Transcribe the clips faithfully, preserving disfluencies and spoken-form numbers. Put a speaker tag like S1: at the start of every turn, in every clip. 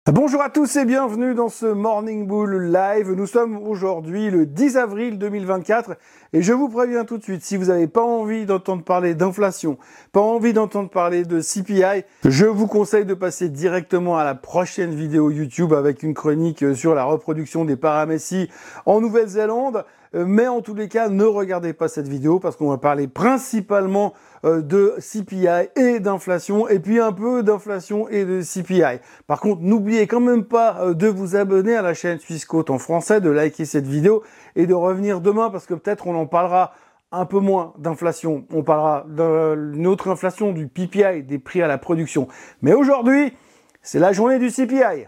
S1: Bonjour à tous et bienvenue dans ce Morning Bull Live. Nous sommes aujourd'hui le dix avril deux mille vingt-quatre et je vous préviens tout de suite, si vous n'avez pas envie d'entendre parler d'inflation, pas envie d'entendre parler de C P I, je vous conseille de passer directement à la prochaine vidéo YouTube avec une chronique sur la reproduction des paramécies en Nouvelle-Zélande. Mais en tous les cas, ne regardez pas cette vidéo parce qu'on va parler principalement de C P I et d'inflation et puis un peu d'inflation et de C P I. Par contre, n'oubliez quand même pas de vous abonner à la chaîne Swissquote en français, de liker cette vidéo et de revenir demain parce que peut-être on en parlera un peu moins d'inflation. On parlera d'une autre inflation, du P P I, des prix à la production. Mais aujourd'hui, c'est la journée du C P I.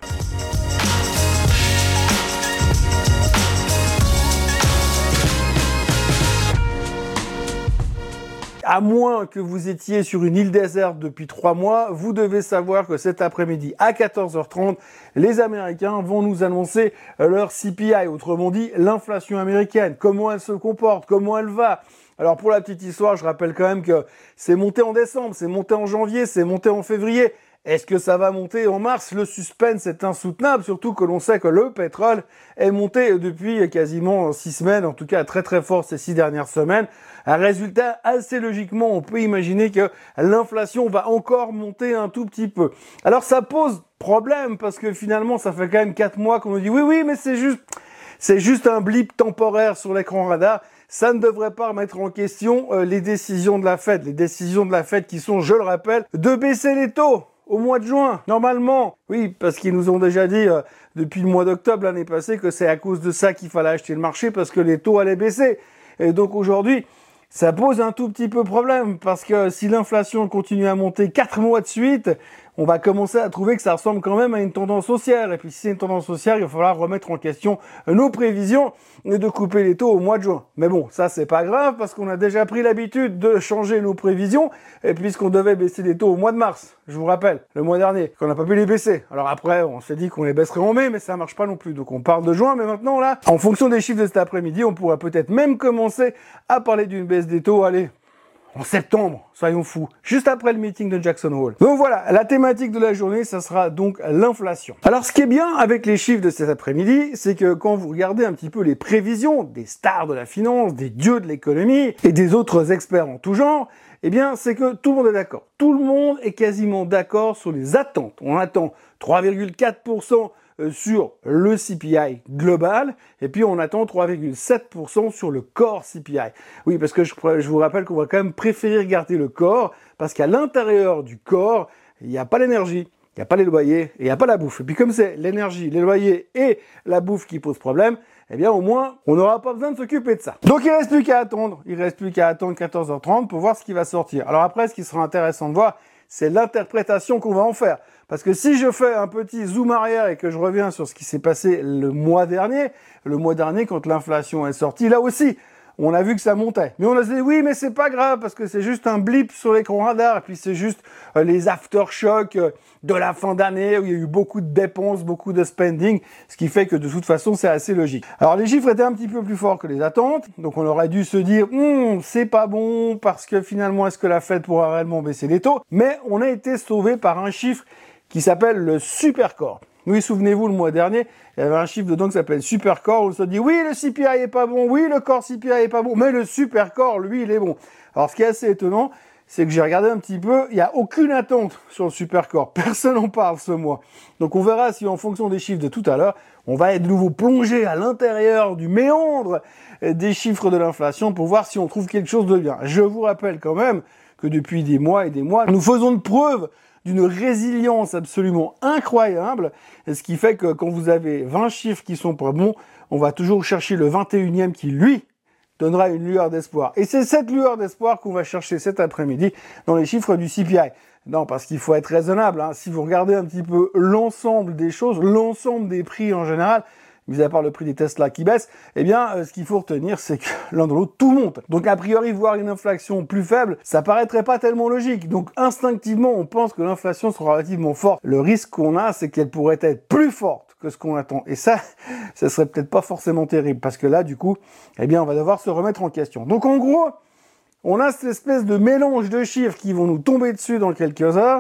S1: À moins que vous étiez sur une île déserte depuis trois mois, vous devez savoir que cet après-midi à quatorze heures trente, les Américains vont nous annoncer leur C P I, autrement dit l'inflation américaine, comment elle se comporte, comment elle va. Alors pour la petite histoire, je rappelle quand même que c'est monté en décembre, c'est monté en janvier, c'est monté en février. Est-ce que ça va monter en mars? Le suspense est insoutenable, surtout que l'on sait que le pétrole est monté depuis quasiment six semaines, en tout cas très très fort ces six dernières semaines. Un résultat, assez logiquement, on peut imaginer que l'inflation va encore monter un tout petit peu. Alors ça pose problème, parce que finalement, ça fait quand même quatre mois qu'on nous dit « Oui, oui, mais c'est juste, c'est juste un blip temporaire sur l'écran radar ». Ça ne devrait pas remettre en question euh, les décisions de la Fed. Les décisions de la Fed qui sont, je le rappelle, de baisser les taux au mois de juin, normalement. Oui, parce qu'ils nous ont déjà dit euh, depuis le mois d'octobre l'année passée que c'est à cause de ça qu'il fallait acheter le marché parce que les taux allaient baisser. Et donc aujourd'hui, ça pose un tout petit peu problème parce que si l'inflation continue à monter quatre mois de suite, on va commencer à trouver que ça ressemble quand même à une tendance haussière. Et puis si c'est une tendance haussière, il va falloir remettre en question nos prévisions et de couper les taux au mois de juin. Mais bon, ça c'est pas grave parce qu'on a déjà pris l'habitude de changer nos prévisions et puisqu'on devait baisser les taux au mois de mars, je vous rappelle, le mois dernier, qu'on n'a pas pu les baisser. Alors après, on s'est dit qu'on les baisserait en mai, mais ça marche pas non plus. Donc on parle de juin, mais maintenant là, en fonction des chiffres de cet après-midi, on pourra peut-être même commencer à parler d'une baisse des taux, allez, en septembre, soyons fous, juste après le meeting de Jackson Hole. Donc voilà, la thématique de la journée, ça sera donc l'inflation. Alors ce qui est bien avec les chiffres de cet après-midi, c'est que quand vous regardez un petit peu les prévisions des stars de la finance, des dieux de l'économie et des autres experts en tout genre, eh bien c'est que tout le monde est d'accord. Tout le monde est quasiment d'accord sur les attentes. On attend trois virgule quatre pour cent sur le C P I global, et puis on attend trois virgule sept pour cent sur le core C P I. Oui, parce que je, je vous rappelle qu'on va quand même préférer regarder le core, parce qu'à l'intérieur du core, il n'y a pas l'énergie, il n'y a pas les loyers, et il n'y a pas la bouffe. Et puis comme c'est l'énergie, les loyers et la bouffe qui posent problème, eh bien au moins, on n'aura pas besoin de s'occuper de ça. Donc il reste plus qu'à attendre, il reste plus qu'à attendre quatorze heures trente pour voir ce qui va sortir. Alors après, ce qui sera intéressant de voir, c'est l'interprétation qu'on va en faire. Parce que si je fais un petit zoom arrière et que je reviens sur ce qui s'est passé le mois dernier, le mois dernier quand l'inflation est sortie, là aussi, on a vu que ça montait. Mais on a dit oui, mais c'est pas grave parce que c'est juste un blip sur l'écran radar et puis c'est juste euh, les aftershocks euh, de la fin d'année où il y a eu beaucoup de dépenses, beaucoup de spending, ce qui fait que de toute façon c'est assez logique. Alors les chiffres étaient un petit peu plus forts que les attentes, donc on aurait dû se dire hm, c'est pas bon parce que finalement est-ce que la Fed pourra réellement baisser les taux? Mais on a été sauvé par un chiffre qui s'appelle le Supercore. Oui, souvenez-vous, le mois dernier, il y avait un chiffre dedans qui s'appelle Supercore, où on se dit, oui, le C P I est pas bon, oui, le core C P I est pas bon, mais le Supercore, lui, il est bon. Alors, ce qui est assez étonnant, c'est que j'ai regardé un petit peu, il n'y a aucune attente sur le Supercore. Personne n'en parle ce mois. Donc, on verra si, en fonction des chiffres de tout à l'heure, on va être de nouveau plongé à l'intérieur du méandre des chiffres de l'inflation pour voir si on trouve quelque chose de bien. Je vous rappelle quand même que depuis des mois et des mois, nous faisons de preuve d'une résilience absolument incroyable, ce qui fait que quand vous avez vingt chiffres qui sont pas bons, on va toujours chercher le vingt et unième qui, lui, donnera une lueur d'espoir. Et c'est cette lueur d'espoir qu'on va chercher cet après-midi dans les chiffres du C P I. Non, parce qu'il faut être raisonnable, hein. Si vous regardez un petit peu l'ensemble des choses, l'ensemble des prix en général, mis à part le prix des Tesla qui baisse, eh bien, euh, ce qu'il faut retenir, c'est que l'un de l'autre, tout monte. Donc, a priori, voir une inflation plus faible, ça paraîtrait pas tellement logique. Donc, instinctivement, on pense que l'inflation sera relativement forte. Le risque qu'on a, c'est qu'elle pourrait être plus forte que ce qu'on attend. Et ça, ça serait peut-être pas forcément terrible, parce que là, du coup, eh bien, on va devoir se remettre en question. Donc, en gros, on a cette espèce de mélange de chiffres qui vont nous tomber dessus dans quelques heures,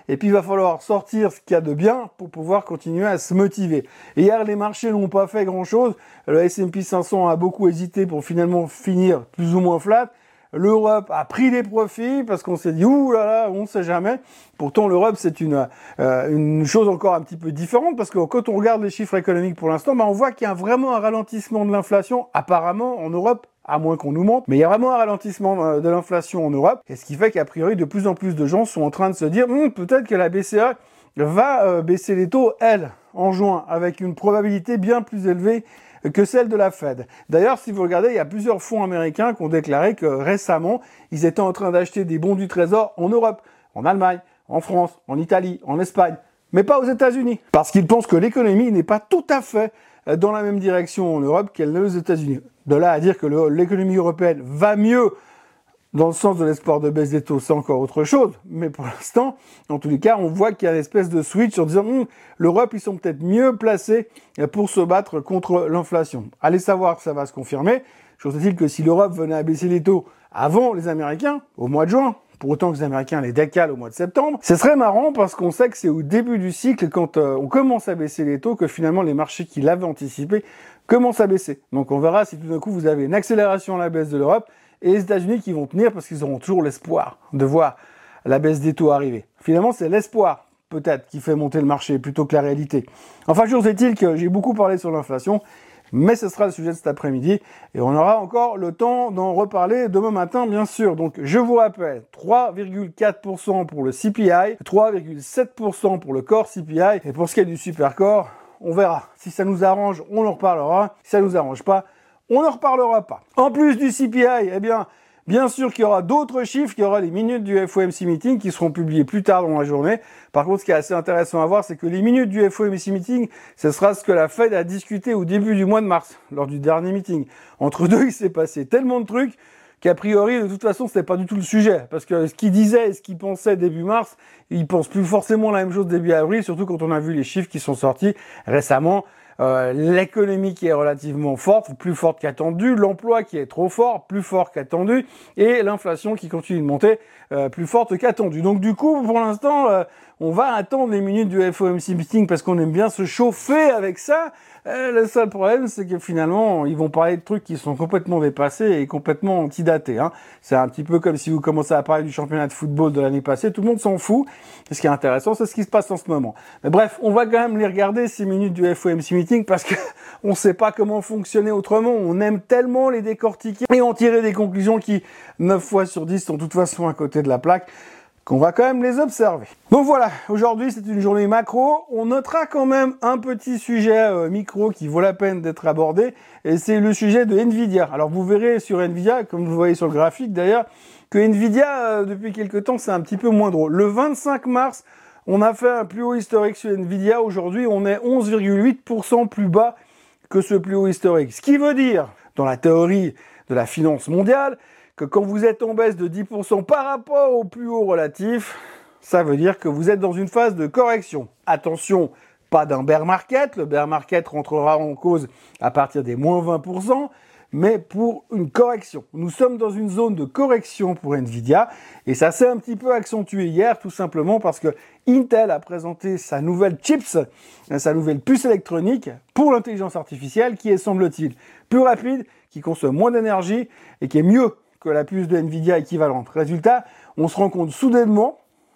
S1: et puis il va falloir sortir ce qu'il y a de bien pour pouvoir continuer à se motiver. Et hier, les marchés n'ont pas fait grand-chose. Le S and P cinq cents a beaucoup hésité pour finalement finir plus ou moins flat. L'Europe a pris des profits parce qu'on s'est dit ouh là là, on ne sait jamais. Pourtant, l'Europe, c'est une euh, une chose encore un petit peu différente parce que quand on regarde les chiffres économiques pour l'instant, ben, on voit qu'il y a vraiment un ralentissement de l'inflation apparemment en Europe, à moins qu'on nous montre. Mais il y a vraiment un ralentissement de l'inflation en Europe, et ce qui fait qu'a priori, de plus en plus de gens sont en train de se dire hm, peut-être que la B C E va euh, baisser les taux, elle, en juin, avec une probabilité bien plus élevée que celle de la Fed. D'ailleurs, si vous regardez, il y a plusieurs fonds américains qui ont déclaré que récemment, ils étaient en train d'acheter des bons du Trésor en Europe, en Allemagne, en France, en Italie, en Espagne, mais pas aux États-Unis. Parce qu'ils pensent que l'économie n'est pas tout à fait dans la même direction en Europe qu'elle n'est aux États-Unis. De là à dire que le, l'économie européenne va mieux dans le sens de l'espoir de baisse des taux, c'est encore autre chose. Mais pour l'instant, en tous les cas, on voit qu'il y a une espèce de switch en disant hm, l'Europe, ils sont peut-être mieux placés pour se battre contre l'inflation. Allez savoir que ça va se confirmer. Chose est-il que si l'Europe venait à baisser les taux avant les Américains, au mois de juin, pour autant que les Américains les décalent au mois de septembre, ce serait marrant parce qu'on sait que c'est au début du cycle, quand euh, on commence à baisser les taux, que finalement les marchés qui l'avaient anticipé commencent à baisser. Donc on verra si tout d'un coup vous avez une accélération à la baisse de l'Europe, et les États-Unis qui vont tenir parce qu'ils auront toujours l'espoir de voir la baisse des taux arriver. Finalement, c'est l'espoir, peut-être, qui fait monter le marché plutôt que la réalité. Enfin, toujours est-il que j'ai beaucoup parlé sur l'inflation, mais ce sera le sujet de cet après-midi, et on aura encore le temps d'en reparler demain matin, bien sûr. Donc, je vous rappelle, trois virgule quatre pour cent pour le C P I, trois virgule sept pour cent pour le Core C P I, et pour ce qui est du Supercore, on verra. Si ça nous arrange, on en reparlera. Si ça nous arrange pas, on n'en reparlera pas. En plus du C P I, eh bien, bien sûr qu'il y aura d'autres chiffres, qu'il y aura les minutes du F O M C Meeting qui seront publiées plus tard dans la journée. Par contre, ce qui est assez intéressant à voir, c'est que les minutes du F O M C Meeting, ce sera ce que la Fed a discuté au début du mois de mars, lors du dernier meeting. Entre deux, il s'est passé tellement de trucs qu'a priori, de toute façon, c'était pas du tout le sujet. Parce que ce qu'il disait et ce qu'il pensait début mars, il pense plus forcément la même chose début avril, surtout quand on a vu les chiffres qui sont sortis récemment. Euh, l'économie qui est relativement forte, plus forte qu'attendu, l'emploi qui est trop fort, plus fort qu'attendu, et l'inflation qui continue de monter, euh, plus forte qu'attendu. Donc du coup, pour l'instant, euh, on va attendre les minutes du F O M C Meeting parce qu'on aime bien se chauffer avec ça. Euh, le seul problème, c'est que finalement, ils vont parler de trucs qui sont complètement dépassés et complètement antidatés. Hein. C'est un petit peu comme si vous commencez à parler du championnat de football de l'année passée, tout le monde s'en fout. Et ce qui est intéressant, c'est ce qui se passe en ce moment. Mais bref, on va quand même les regarder, ces minutes du F O M C Meeting, parce que on sait pas comment fonctionner autrement. On aime tellement les décortiquer et en tirer des conclusions qui, neuf fois sur dix, sont de toute façon à côté de la plaque, qu'on va quand même les observer. Donc voilà, aujourd'hui c'est une journée macro. On notera quand même un petit sujet euh, micro qui vaut la peine d'être abordé, et c'est le sujet de Nvidia. Alors vous verrez sur Nvidia, comme vous voyez sur le graphique d'ailleurs, que Nvidia, euh, depuis quelques temps, c'est un petit peu moins drôle. Le vingt-cinq mars, on a fait un plus haut historique sur Nvidia. Aujourd'hui, on est onze virgule huit pour cent plus bas que ce plus haut historique. Ce qui veut dire, dans la théorie de la finance mondiale, que quand vous êtes en baisse de dix pour cent par rapport au plus haut relatif, ça veut dire que vous êtes dans une phase de correction. Attention, pas d'un bear market, le bear market rentrera en cause à partir des moins vingt pour cent, mais pour une correction. Nous sommes dans une zone de correction pour Nvidia, et ça s'est un petit peu accentué hier, tout simplement parce que Intel a présenté sa nouvelle chips, sa nouvelle puce électronique pour l'intelligence artificielle, qui est, semble-t-il, plus rapide, qui consomme moins d'énergie et qui est mieux que la puce de Nvidia équivalente. Résultat, on se rend compte soudainement,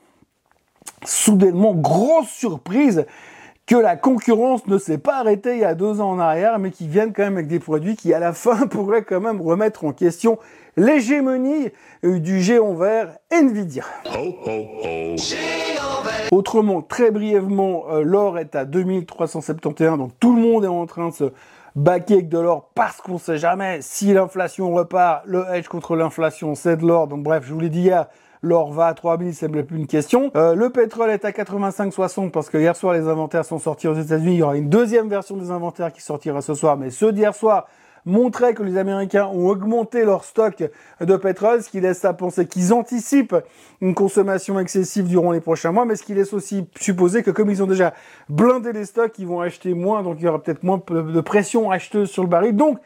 S1: soudainement, grosse surprise, que la concurrence ne s'est pas arrêtée il y a deux ans en arrière, mais qui viennent quand même avec des produits qui, à la fin, pourraient quand même remettre en question l'hégémonie du géant vert Nvidia. Ho, ho, ho. Autrement, très brièvement, euh, l'or est à deux mille trois cent soixante et onze, donc tout le monde est en train de se baquer avec de l'or parce qu'on sait jamais si l'inflation repart. Le hedge contre l'inflation, c'est de l'or. Donc bref, je vous l'ai dit hier, l'or va à trois mille, c'est même plus une question. Euh, le pétrole est à quatre-vingt-cinq soixante parce que hier soir, les inventaires sont sortis aux États-Unis. Il y aura une deuxième version des inventaires qui sortira ce soir, mais ceux d'hier soir montrait que les Américains ont augmenté leur stock de pétrole, ce qui laisse à penser qu'ils anticipent une consommation excessive durant les prochains mois, mais ce qui laisse aussi supposer que comme ils ont déjà blindé les stocks, ils vont acheter moins, donc il y aura peut-être moins de pression acheteuse sur le baril. Donc,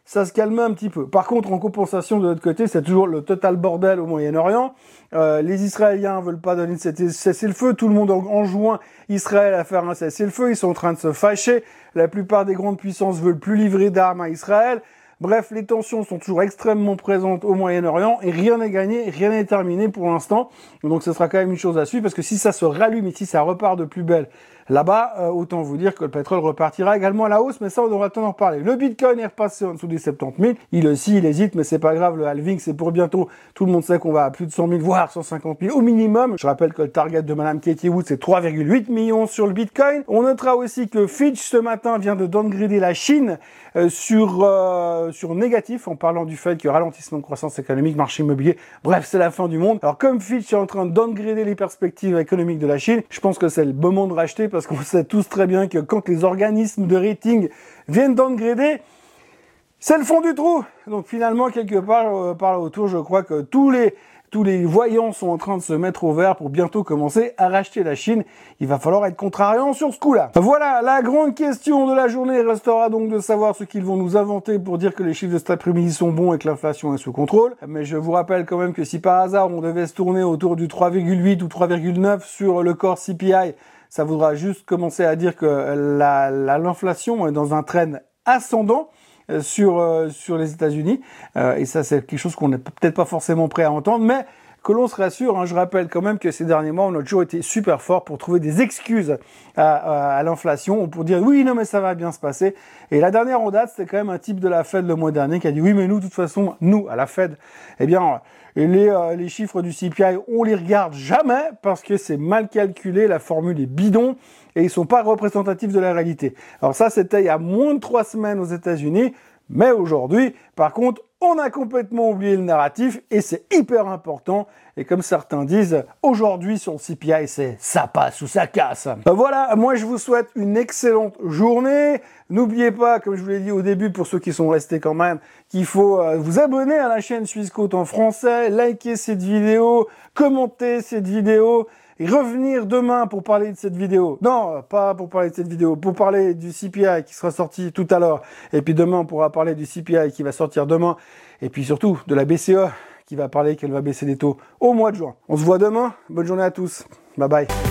S1: ça se calmait un petit peu. Par contre, en compensation, de l'autre côté, c'est toujours le total bordel au Moyen-Orient. Euh, les Israéliens veulent pas donner de cessez-le-feu. Tout le monde enjoint Israël à faire un cessez-le-feu. Ils sont en train de se fâcher. La plupart des grandes puissances veulent plus livrer d'armes à Israël. Bref, les tensions sont toujours extrêmement présentes au Moyen-Orient et rien n'est gagné, rien n'est terminé pour l'instant. Donc ce sera quand même une chose à suivre parce que si ça se rallume et si ça repart de plus belle là-bas, euh, autant vous dire que le pétrole repartira également à la hausse, mais ça on aura le temps d'en reparler. Le Bitcoin est repassé en dessous des soixante-dix mille. Il aussi, il hésite, mais c'est pas grave, le halving c'est pour bientôt. Tout le monde sait qu'on va à plus de cent mille, voire cent cinquante mille au minimum. Je rappelle que le target de Madame Katie Wood c'est trois virgule huit millions sur le Bitcoin. On notera aussi que Fitch ce matin vient de downgrader la Chine euh, sur euh, sur négatif en parlant du fait que ralentissement de croissance économique, marché immobilier, bref c'est la fin du monde. Alors comme Fitch est en train de downgrader les perspectives économiques de la Chine, je pense que c'est le moment de racheter parce qu'on sait tous très bien que quand les organismes de rating viennent downgrader, c'est le fond du trou. Donc finalement quelque part euh, par là autour, je crois que tous les Tous les voyants sont en train de se mettre au vert pour bientôt commencer à racheter la Chine. Il va falloir être contrariant sur ce coup-là. Voilà, la grande question de la journée restera donc de savoir ce qu'ils vont nous inventer pour dire que les chiffres de cet après-midi sont bons et que l'inflation est sous contrôle. Mais je vous rappelle quand même que si par hasard on devait se tourner autour du trois virgule huit ou trois virgule neuf sur le core C P I, ça voudra juste commencer à dire que la, la, l'inflation est dans un trend ascendant sur euh, sur les États-Unis euh, et ça c'est quelque chose qu'on n'est peut-être pas forcément prêt à entendre, mais que l'on se rassure, hein. Je rappelle quand même que ces derniers mois on a toujours été super fort pour trouver des excuses à, à, à l'inflation, pour dire oui non mais ça va bien se passer. Et la dernière en date c'était quand même un type de la Fed le mois dernier qui a dit oui mais nous de toute façon nous à la Fed eh bien les euh, les chiffres du C P I on les regarde jamais parce que c'est mal calculé, la formule est bidon et ils sont pas représentatifs de la réalité. Alors ça, c'était il y a moins de trois semaines aux États-Unis, mais aujourd'hui, par contre, on a complètement oublié le narratif et c'est hyper important. Et comme certains disent, aujourd'hui sur le C P I, c'est ça passe ou ça casse. Voilà, moi je vous souhaite une excellente journée. N'oubliez pas, comme je vous l'ai dit au début, pour ceux qui sont restés quand même, qu'il faut euh, vous abonner à la chaîne Suisse Côte en français, liker cette vidéo, commenter cette vidéo. Et revenir demain pour parler de cette vidéo. Non, pas pour parler de cette vidéo, pour parler du C P I qui sera sorti tout à l'heure. Et puis demain, on pourra parler du C P I qui va sortir demain. Et puis surtout, de la B C E qui va parler qu'elle va baisser les taux au mois de juin. On se voit demain. Bonne journée à tous. Bye bye.